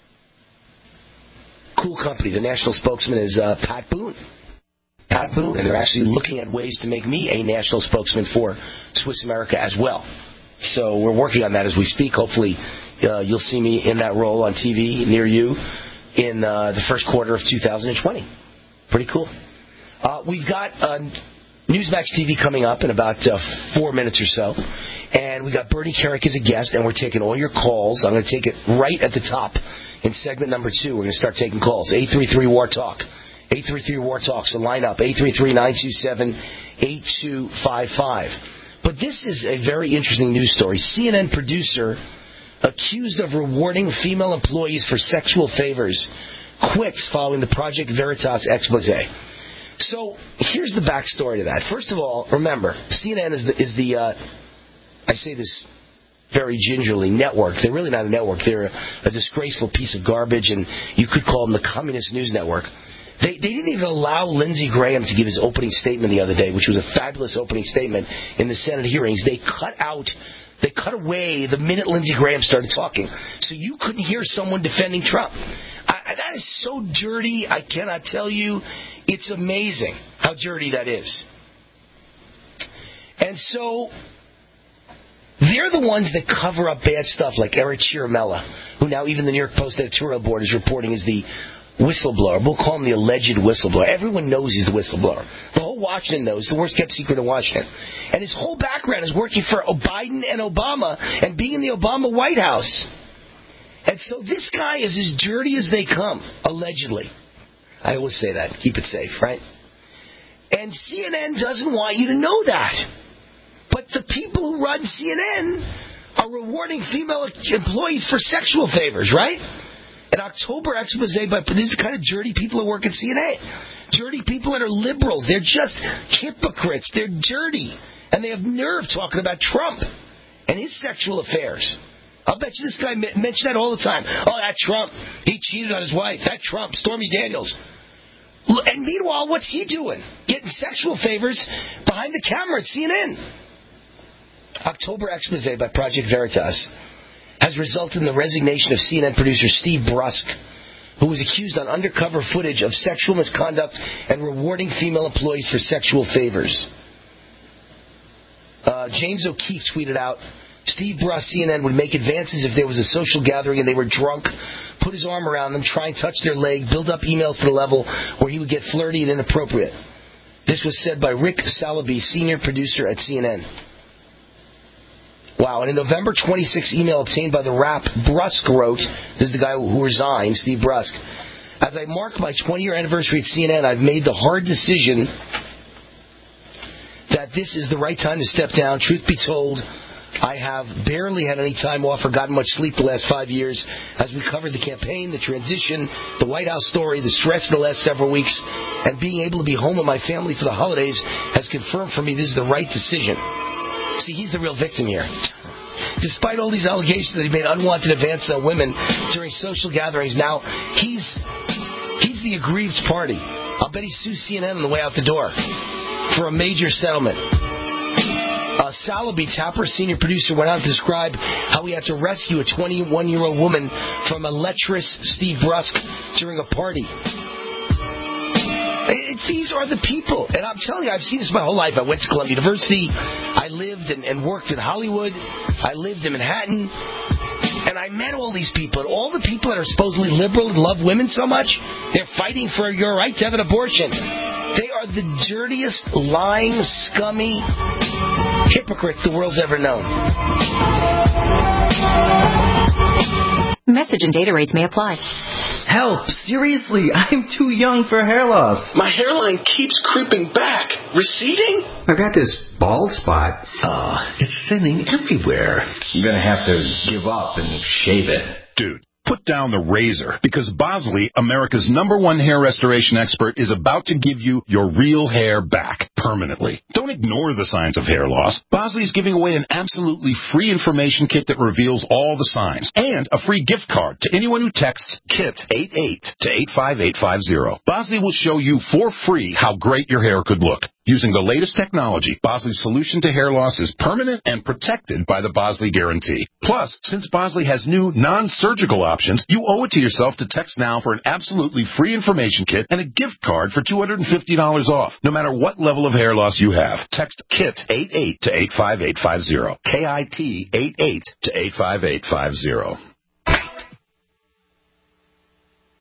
Cool company. The national spokesman is uh, Pat Boone. Pat Boone, and they're actually looking at ways to make me a national spokesman for Swiss America as well. So we're working on that as we speak. Hopefully uh, you'll see me in that role on T V near you in uh, the first quarter of two thousand twenty. Pretty cool. Uh, we've got uh, Newsmax T V coming up in about uh, four minutes or so. And we got Bernie Kerik as a guest, and we're taking all your calls. I'm going to take it right at the top in segment number two. We're going to start taking calls. eight three three, war talk. eight three three, war talk. So line up. eight three three, nine two seven, eight two five five. But this is a very interesting news story. C N N producer accused of rewarding female employees for sexual favors quits following the Project Veritas expose. So here's the backstory to that. First of all, remember, C N N is the, is the uh, I say this very gingerly, network. They're really not a network. They're a, a disgraceful piece of garbage, and you could call them the Communist News Network. They, they didn't even allow Lindsey Graham to give his opening statement the other day, which was a fabulous opening statement in the Senate hearings. They cut out, they cut away the minute Lindsey Graham started talking. So you couldn't hear someone defending Trump. I, that is so dirty, I cannot tell you. It's amazing how dirty that is. And so they're the ones that cover up bad stuff, like Eric Ciaramella, who now even the New York Post editorial board is reporting is the whistleblower. We'll call him the alleged whistleblower. Everyone knows he's the whistleblower. The whole Washington knows. The worst kept secret in Washington. And his whole background is working for Biden and Obama and being in the Obama White House. And so this guy is as dirty as they come, allegedly. I always say that. Keep it safe, right? And C N N doesn't want you to know that. But the people who run C N N are rewarding female employees for sexual favors, right? An October expose by, these are the kind of dirty people who work at C N A. Dirty people that are liberals. They're just hypocrites. They're dirty. And they have nerve talking about Trump and his sexual affairs. I'll bet you this guy mentioned that all the time. Oh, that Trump. He cheated on his wife. That Trump. Stormy Daniels. And meanwhile, what's he doing? Getting sexual favors behind the camera at C N N. October expose by Project Veritas has resulted in the resignation of C N N producer Steve Brusk, who was accused on undercover footage of sexual misconduct and rewarding female employees for sexual favors. Uh, James O'Keefe tweeted out, Steve Brusk, C N N, would make advances if there was a social gathering and they were drunk, put his arm around them, try and touch their leg, build up emails to the level where he would get flirty and inappropriate. This was said by Rick Salaby, senior producer at C N N. Wow, in a November twenty-sixth email obtained by The Wrap, Brusk wrote, this is the guy who resigned, Steve Brusk, as I mark my twenty-year anniversary at C N N, I've made the hard decision that this is the right time to step down. Truth be told, I have barely had any time off or gotten much sleep the last five years as we covered the campaign, the transition, the White House story, the stress of the last several weeks, and being able to be home with my family for the holidays has confirmed for me this is the right decision. See, he's the real victim here. Despite all these allegations that he made unwanted advances on women during social gatherings, now he's he's the aggrieved party. I'll bet he sues C N N on the way out the door for a major settlement. Uh, Salaby, Tapper, senior producer, went on to describe how he had to rescue a twenty-one-year-old woman from a lecherous Steve Brusk during a party. It, these are the people. And I'm telling you, I've seen this my whole life. I went to Columbia University. I lived and, and worked in Hollywood. I lived in Manhattan. And I met all these people. And all the people that are supposedly liberal and love women so much, they're fighting for your right to have an abortion. They are the dirtiest, lying, scummy hypocrites the world's ever known. Message and data rates may apply. Help! Seriously, I'm too young for hair loss. My hairline keeps creeping back. Receding? I've got this bald spot. Uh, it's thinning everywhere. I'm gonna have to give up and shave it. Dude, put down the razor, because Bosley, America's number one hair restoration expert, is about to give you your real hair back permanently. Don't ignore the signs of hair loss. Bosley is giving away an absolutely free information kit that reveals all the signs, and a free gift card to anyone who texts KIT eighty-eight to eight five eight five zero. Bosley will show you for free how great your hair could look. Using the latest technology, Bosley's solution to hair loss is permanent and protected by the Bosley Guarantee. Plus, since Bosley has new non-surgical options, you owe it to yourself to text now for an absolutely free information kit and a gift card for two hundred fifty dollars off, no matter what level of hair loss you have. Text KIT eighty-eight to eight five eight five zero. K I T eighty-eight to eight five eight five zero.